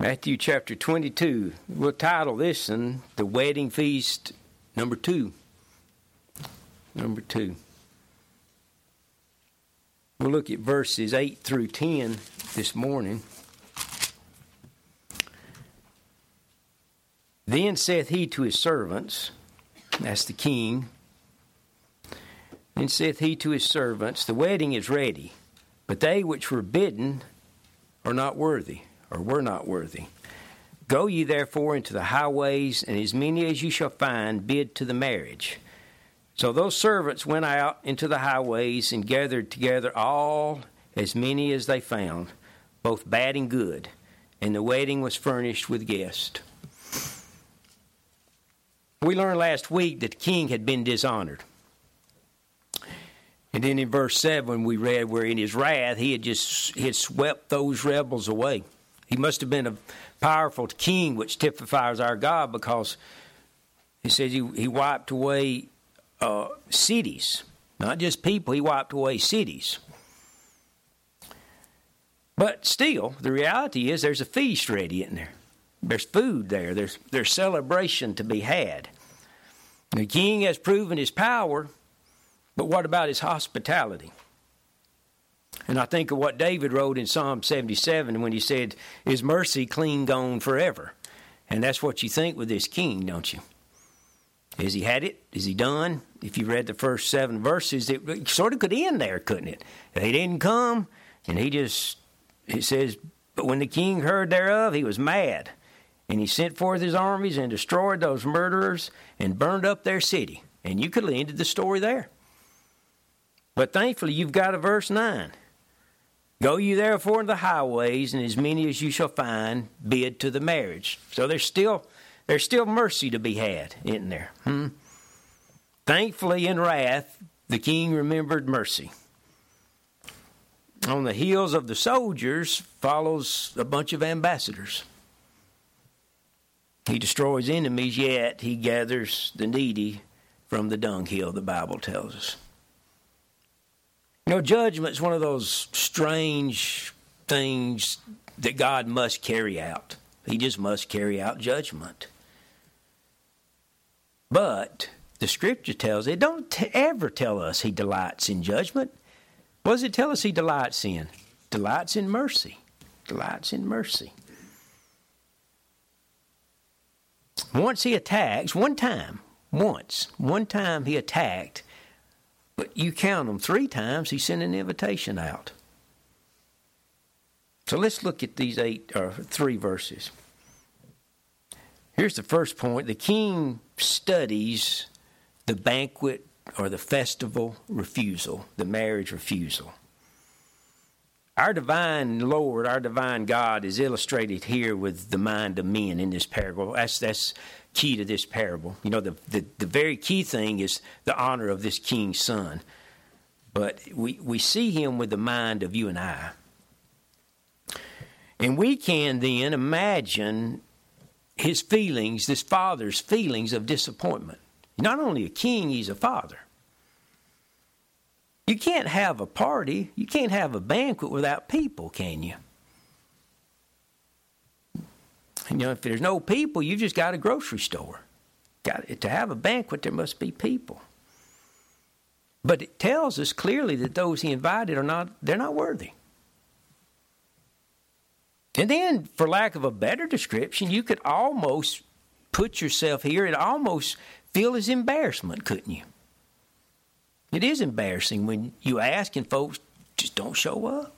Matthew chapter 22. We'll title this one, The Wedding Feast number 2. Number 2. We'll look at verses 8 through 10 this morning. Then saith he to his servants, that's the king. Then saith he to his servants, the wedding is ready, but they which were bidden are not worthy, or were not worthy. Go ye therefore into the highways, and as many as ye shall find, bid to the marriage. So those servants went out into the highways and gathered together all as many as they found, both bad and good, and the wedding was furnished with guests. We learned last week that the king had been dishonored. And then in verse 7 we read where in his wrath he had swept those rebels away. He must have been a powerful king, which typifies our God, because he says he wiped away cities, not just people. He wiped away cities. But still, the reality is there's a feast ready in there. There's food there. There's celebration to be had. The king has proven his power, but what about his hospitality? And I think of what David wrote in Psalm 77 when he said, his mercy clean gone forever. And that's what you think with this king, don't you? Has he had it? Is he done? If you read the first 7 verses, it sort of could end there, couldn't it? He didn't come, and it says, but when the king heard thereof, he was mad. And he sent forth his armies and destroyed those murderers and burned up their city. And you could have ended the story there. But thankfully, you've got a verse 9. Go you therefore into the highways, and as many as you shall find, bid to the marriage. So there's still mercy to be had, isn't there? Thankfully, in wrath, the king remembered mercy. On the heels of the soldiers follows a bunch of ambassadors. He destroys enemies, yet he gathers the needy from the dunghill, the Bible tells us. You know, judgment's one of those strange things that God must carry out. He just must carry out judgment. But the Scripture tells it don't ever tell us he delights in judgment. What does it tell us he delights in? Delights in mercy. Delights in mercy. Once he attacks, one time he attacked, but you count them 3 times, he sent an invitation out. So let's look at these 3 verses. Here's the first point. The king studies the banquet or the festival refusal, the marriage refusal. Our divine Lord, our divine God is illustrated here with the mind of men in this parable. That's key to this parable. You know, the very key thing is the honor of this king's son. But we see him with the mind of you and I. And we can then imagine his feelings, this father's feelings of disappointment. Not only a king, he's a father. You can't have a party, you can't have a banquet without people, can you? You know, if there's no people, you just got a grocery store. To have a banquet, there must be people. But it tells us clearly that those he invited they're not worthy. And then, for lack of a better description, you could almost put yourself here and almost feel as embarrassment, couldn't you? It is embarrassing when you ask and folks just don't show up.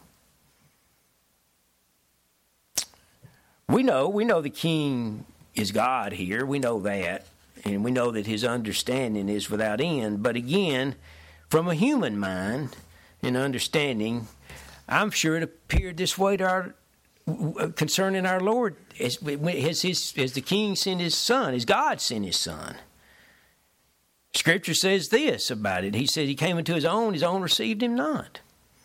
We know the king is God here. We know that. And we know that his understanding is without end. But again, from a human mind and understanding, I'm sure it appeared this way to concerning our Lord as the king sent his son, as God sent his son. Scripture says this about it. He said he came into his own received him not.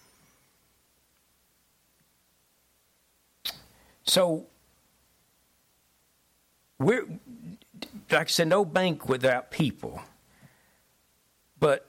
So, like I said, no banquet without people. But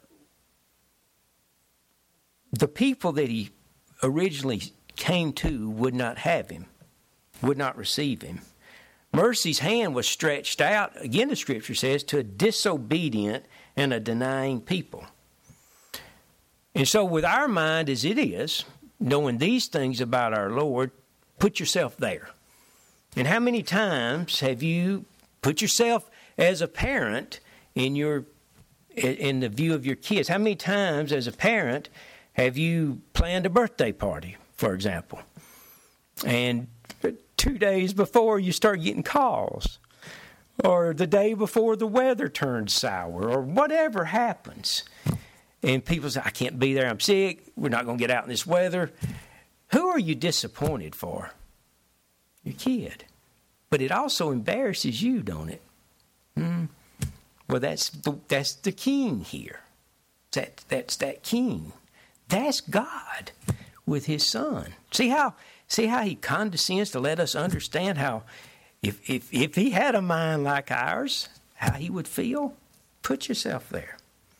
the people that he originally came to would not have him. would not receive him. Mercy's hand was stretched out, again the Scripture says, to a disobedient and a denying people. And so with our mind as it is, knowing these things about our Lord, put yourself there. And how many times have you put yourself as a parent in the view of your kids? How many times as a parent have you planned a birthday party, for example, and 2 days before you start getting calls, or the day before the weather turns sour, or whatever happens, and people say, I can't be there, I'm sick, we're not going to get out in this weather. Who are you disappointed for? Your kid. But it also embarrasses you, don't it? Well, that's the king here. That's that king. That's God with his son. See how he condescends to let us understand how if he had a mind like ours, how he would feel? Put yourself there.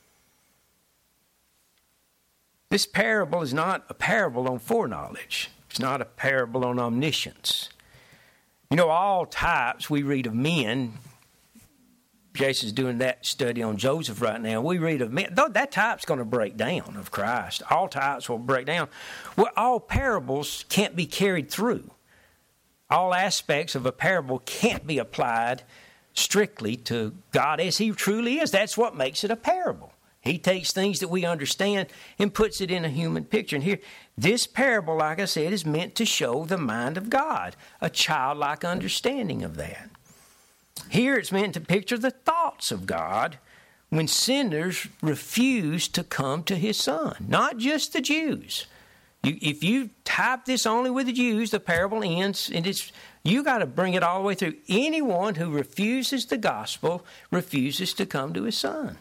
This parable is not a parable on foreknowledge. It's not a parable on omniscience. You know, all types we read of men. Jason's doing that study on Joseph right now. We read of men. Though that type's going to break down of Christ. All types will break down. Well, all parables can't be carried through. All aspects of a parable can't be applied strictly to God as he truly is. That's what makes it a parable. He takes things that we understand and puts it in a human picture. And here, this parable, like I said, is meant to show the mind of God, a childlike understanding of that. Here it's meant to picture the thoughts of God when sinners refuse to come to his son, not just the Jews. If you type this only with the Jews, the parable ends, and you got to bring it all the way through. Anyone who refuses the gospel refuses to come to his son.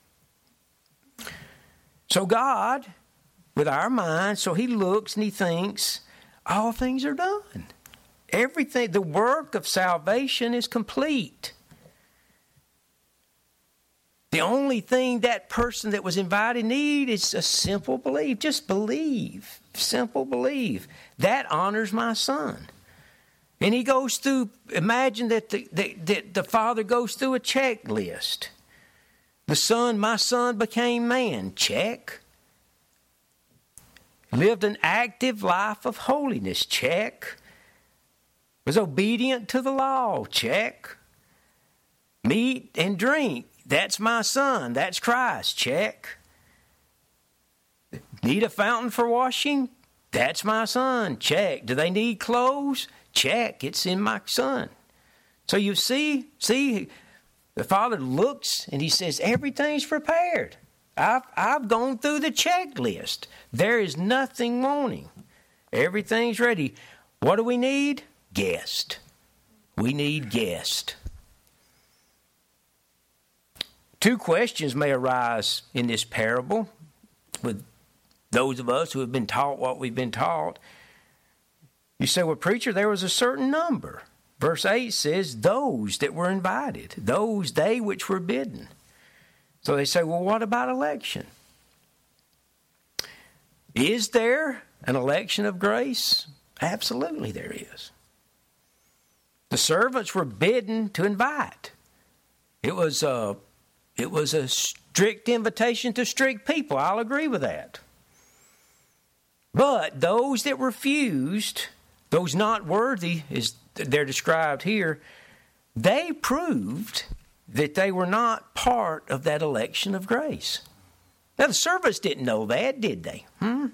So God, with our mind, so he looks and he thinks, all things are done. Everything, the work of salvation is complete. The only thing that person that was invited need is a simple belief. Just believe. Simple believe. That honors my son. And he goes through, imagine that the father goes through a checklist. My son became man. Check. Lived an active life of holiness. Check. Was obedient to the law. Check. Meat and drink. That's my son. That's Christ. Check. Need a fountain for washing? That's my son. Check. Do they need clothes? Check. It's in my son. So you see, the father looks and he says, everything's prepared. I've gone through the checklist. There is nothing wanting. Everything's ready. What do we need? Guest. We need guest. Two questions may arise in this parable with those of us who have been taught what we've been taught. You say, well, preacher, there was a certain number. Verse 8 says, those that were invited, those they which were bidden. So they say, well, what about election? Is there an election of grace? Absolutely there is. The servants were bidden to invite. It was a strict invitation to strict people. I'll agree with that. But those that refused, those not worthy, as they're described here, they proved that they were not part of that election of grace. Now, the servants didn't know that, did they?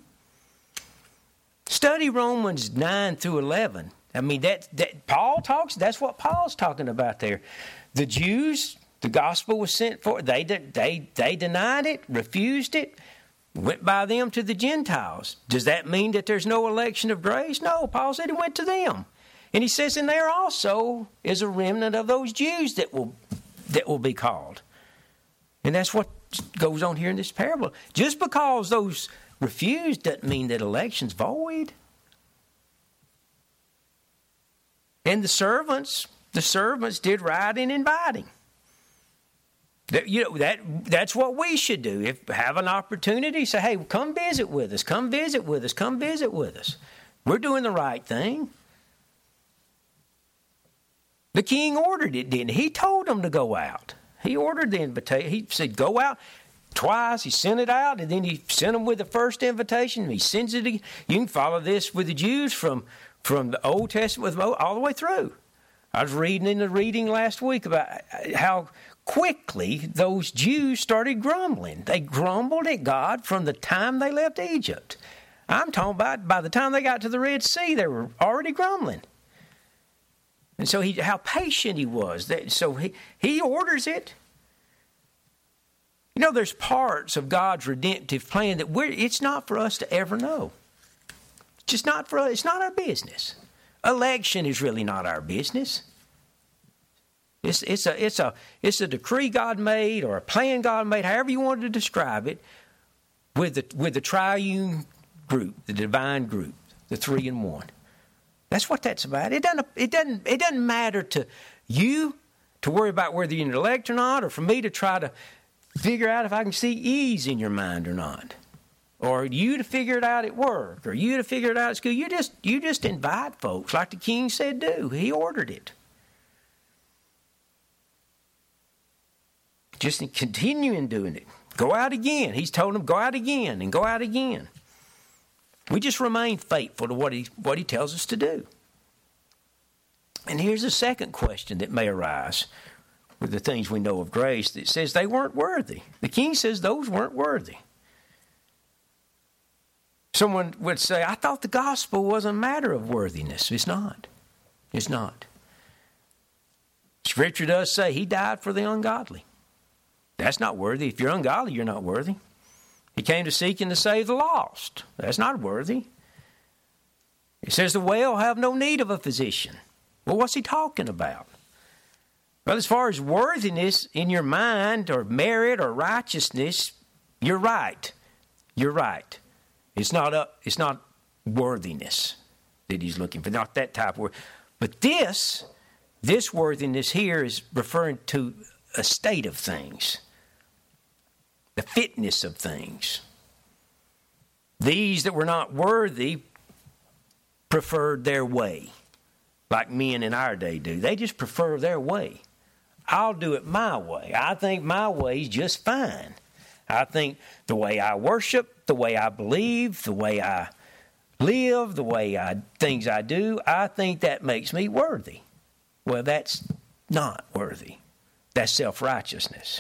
Study Romans 9 through 11. I mean, that's what Paul's talking about there. The Jews, the gospel was sent for. They denied it, refused it, went by them to the Gentiles. Does that mean that there's no election of grace? No, Paul said it went to them. And he says, and there also is a remnant of those Jews that will be called. And that's what goes on here in this parable. Just because those refused doesn't mean that election's void. And the servants did right in inviting. That's what we should do. If have an opportunity, say, hey, come visit with us, come visit with us, come visit with us. We're doing the right thing. The king ordered it, didn't he? He told them to go out. He ordered the invitation. He said, go out. Twice he sent it out, and then he sent them with the first invitation. He sends it again. You can follow this with the Jews from the Old Testament all the way through. I was reading in the reading last week about how quickly those Jews started grumbling. They grumbled at God from the time they left Egypt. I'm talking about by the time they got to the Red Sea, they were already grumbling. And so how patient he was. So he orders it. You know, there's parts of God's redemptive plan that it's not for us to ever know. It's just not for us. It's not our business. Election is really not our business. It's a decree God made or a plan God made, however you wanted to describe it, with the triune group, the divine group, the 3 in 1. That's what that's about. It doesn't matter to you to worry about whether you're an elect or not, or for me to try to figure out if I can see ease in your mind or not, or you to figure it out at work, or you to figure it out at school. You just invite folks like the king said do. He ordered it. Just continuing doing it. Go out again. He's told them go out again and go out again. We just remain faithful to what he tells us to do. And here's a second question that may arise with the things we know of grace that says they weren't worthy. The king says those weren't worthy. Someone would say, I thought the gospel was a matter of worthiness. It's not. It's not. Scripture does say he died for the ungodly. That's not worthy. If you're ungodly, you're not worthy. He came to seek and to save the lost. That's not worthy. It says the well have no need of a physician. Well, what's he talking about? Well, as far as worthiness in your mind or merit or righteousness, you're right. You're right. It's not worthiness that he's looking for, not that type of word. But this worthiness here is referring to a state of things, the fitness of things. These that were not worthy preferred their way, like men in our day do. They just prefer their way. I'll do it my way. I think my way is just fine. I think the way I worship, the way I believe, the way I live, things I do, I think that makes me worthy. Well, that's not worthy. That's self-righteousness.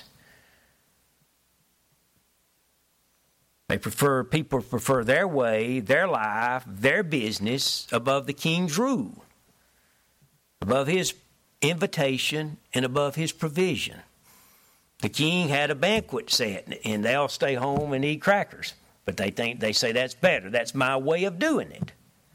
People prefer their way, their life, their business above the king's rule, above his invitation and above his provision. The king had a banquet set, and they'll stay home and eat crackers. But they say that's better. That's my way of doing it.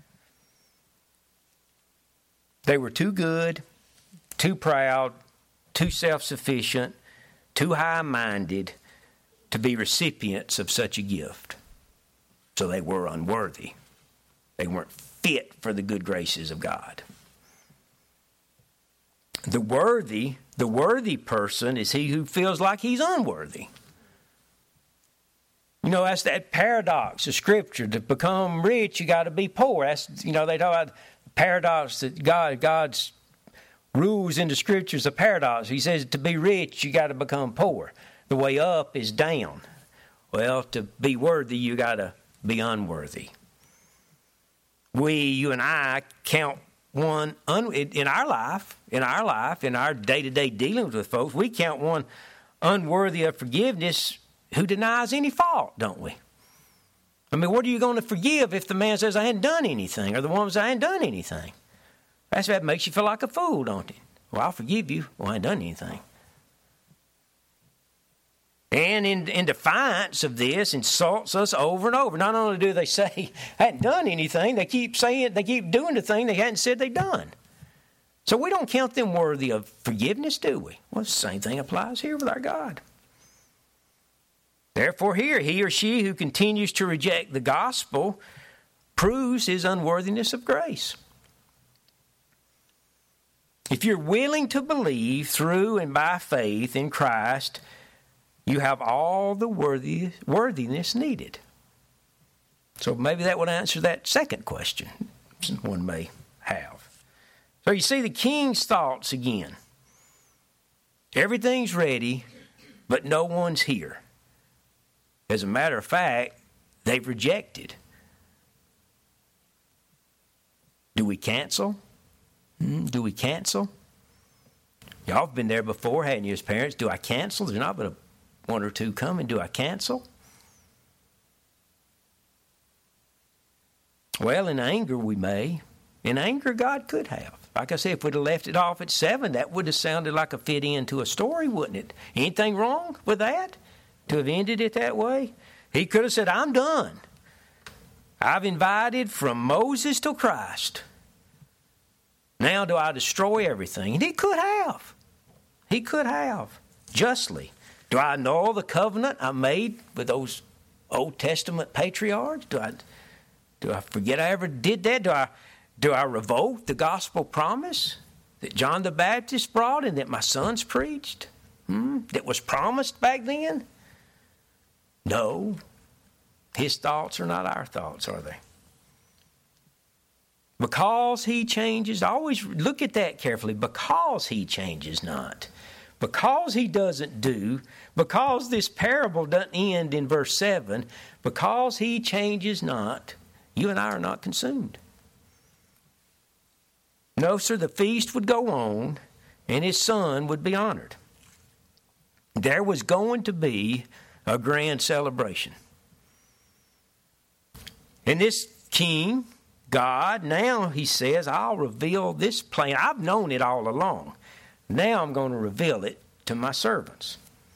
They were too good, too proud, too self-sufficient, too high-minded to be recipients of such a gift. So they were unworthy. They weren't fit for the good graces of God. The worthy person is he who feels like he's unworthy. You know, that's that paradox of Scripture. To become rich, you got to be poor. That's, they talk about the paradox that God's rules in the Scriptures, a paradox. He says to be rich, you got to become poor. The way up is down. Well, to be worthy, you got to be unworthy. You and I count one in our life, in our day-to-day dealings with folks, we count one unworthy of forgiveness who denies any fault, don't we? I mean, what are you going to forgive if the man says, I hadn't done anything, or the woman says, I hadn't done anything? That makes you feel like a fool, don't it? Well, I'll forgive you. Well, I ain't done anything. And in defiance of this, insults us over and over. Not only do they say, I hadn't done anything, they keep doing the thing they hadn't said they'd done. So we don't count them worthy of forgiveness, do we? Well, the same thing applies here with our God. Therefore here, he or she who continues to reject the gospel proves his unworthiness of grace. If you're willing to believe through and by faith in Christ, you have all the worthiness needed. So maybe that would answer that second question one may have. So you see the king's thoughts again. Everything's ready, but no one's here. As a matter of fact, they've rejected. Do we cancel? Do we cancel? Y'all have been there before, hadn't you, as parents? Do I cancel? There's not but one or two coming. Do I cancel? Well, in anger we may. In anger, God could have. Like I said, if we'd have left it off at 7, that would have sounded like a fit into a story, wouldn't it? Anything wrong with that? To have ended it that way? He could have said, I'm done. I've invited from Moses to Christ. Now do I destroy everything? And he could have. He could have. Justly. Do I annul the covenant I made with those Old Testament patriarchs? Do I forget I ever did that? Do I revoke the gospel promise that John the Baptist brought and that my sons preached? That was promised back then? No. His thoughts are not our thoughts, are they? Because he changes, always look at that carefully. Because he changes not. Because he doesn't do, because this parable doesn't end in verse 7, because he changes not, you and I are not consumed. No, sir, the feast would go on and his son would be honored. There was going to be a grand celebration. And this king, God, now he says, I'll reveal this plan. I've known it all along. Now I'm going to reveal it to my servants.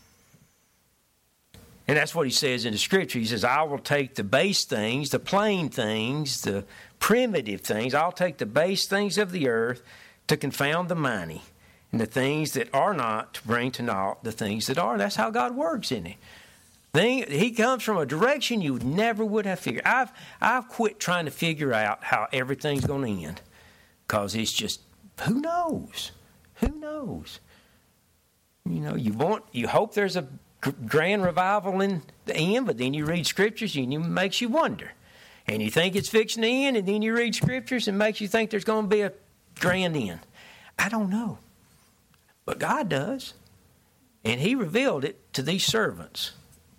And that's what he says in the scripture. He says, I will take the base things, the plain things, the primitive things. I'll take the base things of the earth to confound the mighty, and the things that are not to bring to naught the things that are. That's how God works, isn't he? He comes from a direction you never would have figured. I've quit trying to figure out how everything's going to end, because it's just, who knows? Who knows? You know, you hope there's a grand revival in the end, but then you read scriptures and it makes you wonder. And you think it's fixing to end, and then you read scriptures and makes you think there's going to be a grand end. I don't know. But God does. And he revealed it to these servants.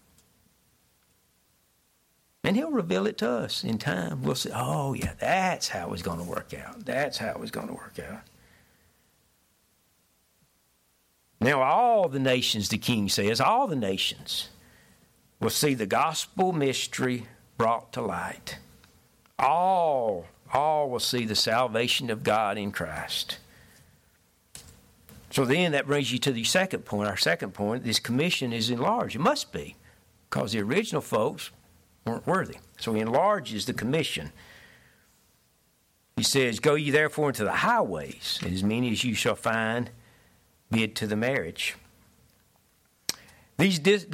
And he'll reveal it to us in time. We'll say, oh yeah, that's how it's going to work out. That's how it's going to work out. Now all the nations, the king says, all the nations will see the gospel mystery brought to light. All will see the salvation of God in Christ. So then that brings you to the second point. Our second point, this commission is enlarged. It must be, because the original folks weren't worthy. So he enlarges the commission. He says, go ye therefore into the highways, and as many as you shall find, bid to the marriage. Though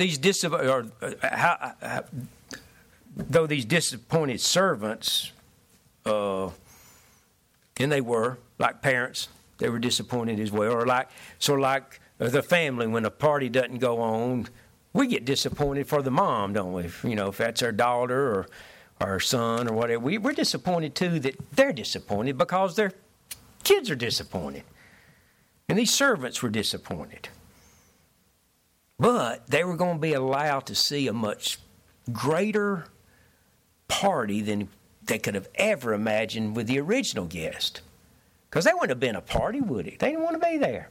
these disappointed servants, and they were, like parents, they were disappointed as well. Or like the family, when a party doesn't go on, we get disappointed for the mom, don't we? You know, if that's our daughter or our son or whatever. We're disappointed too that they're disappointed because their kids are disappointed. And these servants were disappointed. But they were going to be allowed to see a much greater party than they could have ever imagined with the original guest. Because they wouldn't have been a party, would it? They didn't want to be there.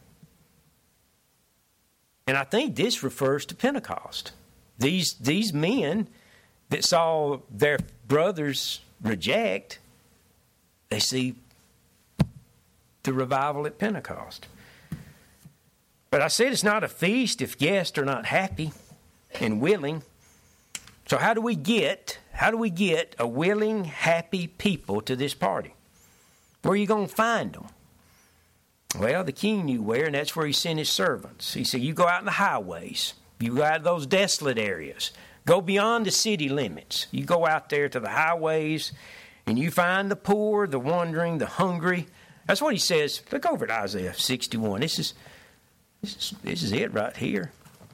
And I think this refers to Pentecost. These men that saw their brothers reject, they see the revival at Pentecost. But I said it's not a feast if guests are not happy and willing. So how do we get a willing, happy people to this party? Where are you going to find them? Well, the king knew where, and that's where he sent his servants. He said, you go out in the highways. You go out to those desolate areas. Go beyond the city limits. You go out there to the highways, and you find the poor, the wandering, the hungry. That's what he says. Look over at Isaiah 61. This is it right here.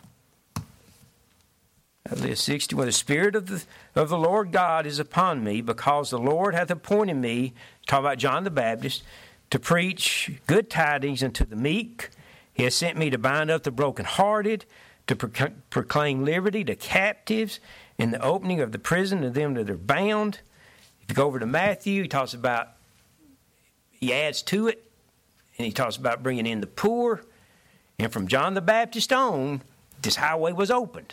Isaiah 61. The Spirit of the Lord God is upon me, because the Lord hath appointed me, talking about John the Baptist, to preach good tidings unto the meek. He has sent me to bind up the brokenhearted, to proclaim liberty to captives, and the opening of the prison to them that are bound. If you go over to Matthew, he talks about, he adds to it, and he talks about bringing in the poor. And from John the Baptist on, this highway was opened.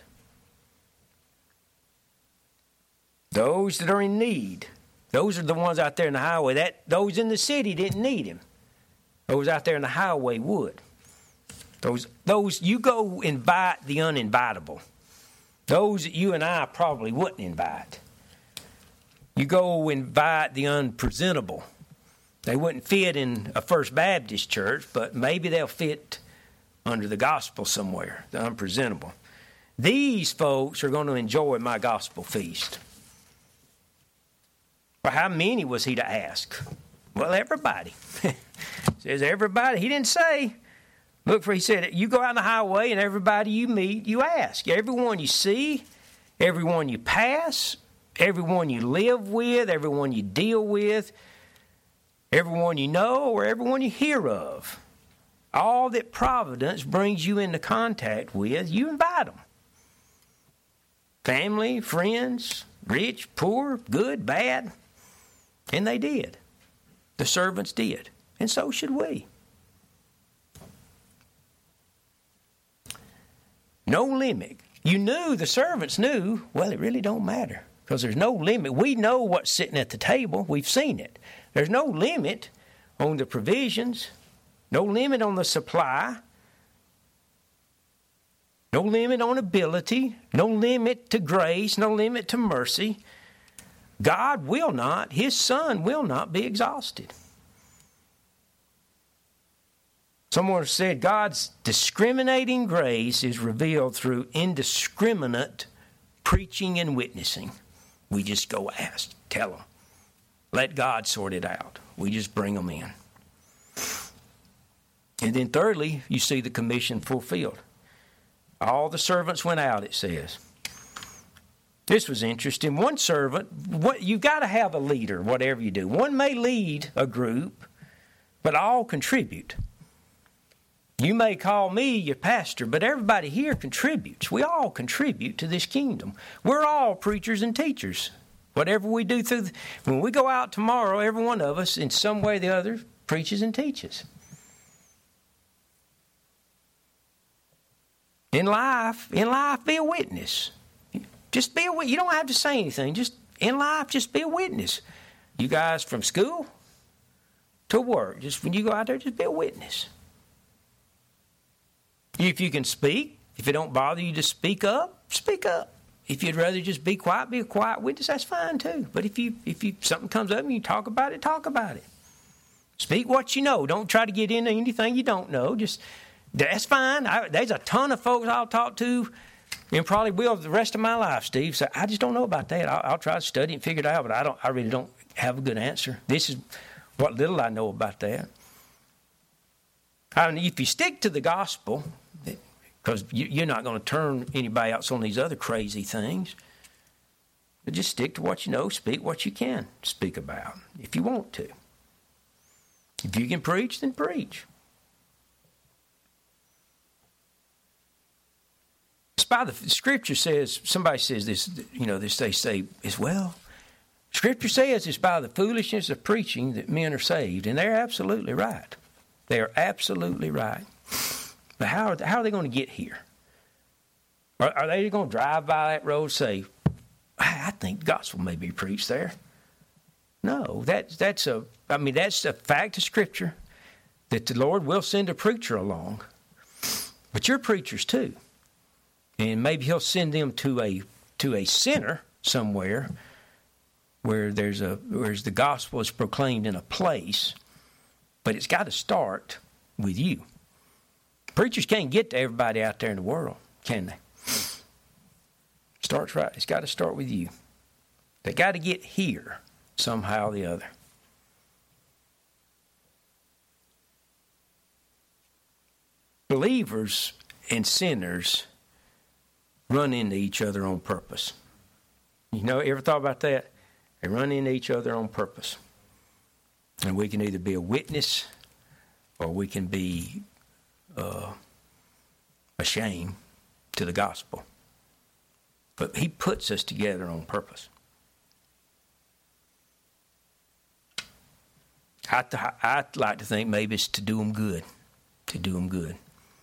Those that are in need, those are the ones out there in the highway. Those in the city didn't need him. Those out there in the highway would. Those you go invite the uninvitable. Those that you and I probably wouldn't invite. You go invite the unpresentable. They wouldn't fit in a First Baptist church, but maybe they'll fit under the gospel somewhere, the unpresentable. These folks are going to enjoy my gospel feast. Well, how many was he to ask? Well, everybody. Says everybody. He didn't say. Look, for he said, you go out on the highway and everybody you meet, you ask. Everyone you see, everyone you pass, everyone you live with, everyone you deal with, everyone you know or everyone you hear of. All that providence brings you into contact with, you invite them. Family, friends, rich, poor, good, bad. And they did. The servants did. And so should we. No limit. You knew, the servants knew, well, it really don't matter. Because there's no limit. We know what's sitting at the table. We've seen it. There's no limit on the provisions. No limit on the supply. No limit on ability. No limit to grace. No limit to mercy. God will not, His Son will not be exhausted. Someone said God's discriminating grace is revealed through indiscriminate preaching and witnessing. We just go ask, tell them. Let God sort it out. We just bring them in. And then thirdly, you see the commission fulfilled. All the servants went out, it says. This was interesting. One servant, you've got to have a leader, whatever you do. One may lead a group, but all contribute. You may call me your pastor, but everybody here contributes. We all contribute to this kingdom. We're all preachers and teachers. Whatever we do when we go out tomorrow, every one of us, in some way or the other, preaches and teaches. In life, be a witness. Just be a witness. You don't have to say anything. Just in life, just be a witness. You guys from school to work, just when you go out there, just be a witness. If you can speak, if it don't bother you to speak up, speak up. If you'd rather just be a quiet witness, that's fine too. But if something comes up and you talk about it, talk about it. Speak what you know. Don't try to get into anything you don't know. That's fine. There's a ton of folks I'll talk to and probably will the rest of my life, Steve. So I just don't know about that. I'll try to study and figure it out, but I really don't have a good answer. This is what little I know about that. I mean, if you stick to the gospel, because you're not going to turn anybody else on these other crazy things, but just stick to what you know, speak what you can speak about, if you want to. If you can preach, then preach. Scripture says, somebody says this, they say as well, Scripture says it's by the foolishness of preaching that men are saved, and they're absolutely right. They are absolutely right. But how are they going to get here? Are they going to drive by that road and say, I think the gospel may be preached there? No, that's a fact of Scripture that the Lord will send a preacher along. But you're preachers too. And maybe He'll send them to a center somewhere where the gospel is proclaimed in a place, but it's got to start with you. Preachers can't get to everybody out there in the world, can they? Starts right. It's got to start with you. They got to get here somehow or the other. Believers and sinners run into each other on purpose. You ever thought about that? They run into each other on purpose. And we can either be a witness or we can be a shame to the gospel. But he puts us together on purpose. I'd like to think maybe it's to do them good. To do them good.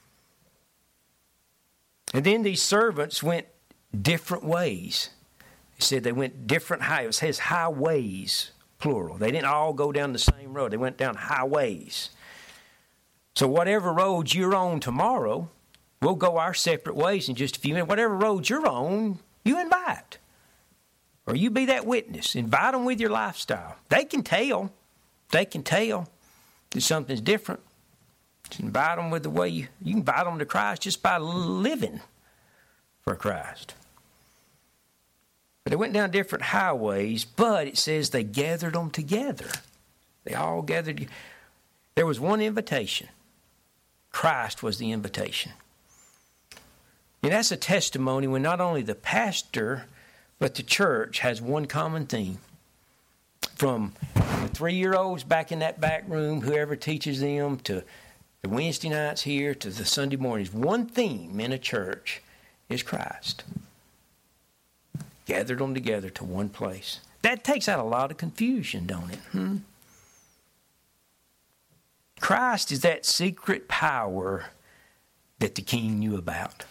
And then these servants went different ways. He said they went different highways. It says highways, plural. They didn't all go down the same road. They went down highways. So whatever road you're on tomorrow, we'll go our separate ways in just a few minutes. Whatever road you're on, you invite. Or you be that witness. Invite them with your lifestyle. They can tell. They can tell that something's different. Just invite them with the way you invite them to Christ just by living for Christ. But they went down different highways, but it says they gathered them together. They all gathered. There was one invitation. Christ was the invitation. And that's a testimony when not only the pastor, but the church has one common theme. From the 3-year-olds back in that back room, whoever teaches them, to the Wednesday nights here, to the Sunday mornings, one theme in a church is Christ. Gathered them together to one place. That takes out a lot of confusion, don't it? Christ is that secret power that the king knew about.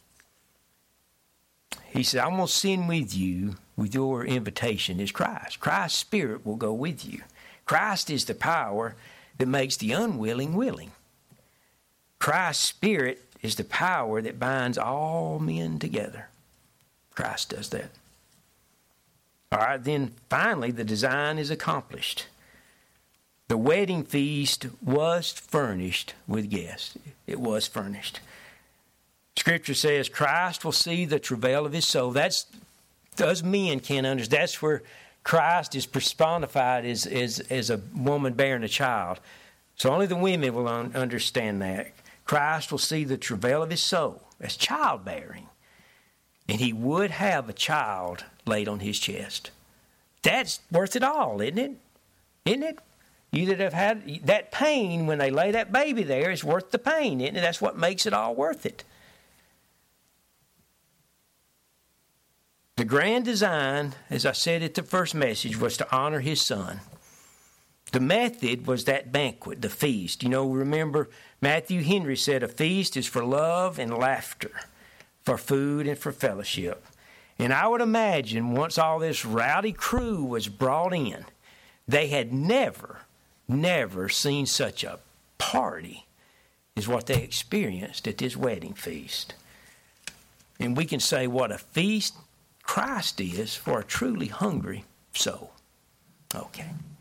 He said, I'm going to send with you, with your invitation, is Christ. Christ's Spirit will go with you. Christ is the power that makes the unwilling willing. Christ's Spirit is the power that binds all men together. Christ does that. All right, then finally the design is accomplished. The wedding feast was furnished with guests. It was furnished. Scripture says Christ will see the travail of his soul. That's, us men can't understand. That's where Christ is personified as a woman bearing a child. So only the women will understand that. Christ will see the travail of his soul. That's childbearing. And he would have a child laid on his chest. That's worth it all, isn't it? Isn't it? You that have had that pain when they lay that baby there is worth the pain, isn't it? That's what makes it all worth it. The grand design, as I said at the first message, was to honor his son. The method was that banquet, the feast. You know, remember Matthew Henry said a feast is for love and laughter, for food and for fellowship. And I would imagine once all this rowdy crew was brought in, they had never seen such a party as what they experienced at this wedding feast. And we can say what a feast Christ is for a truly hungry soul. Okay.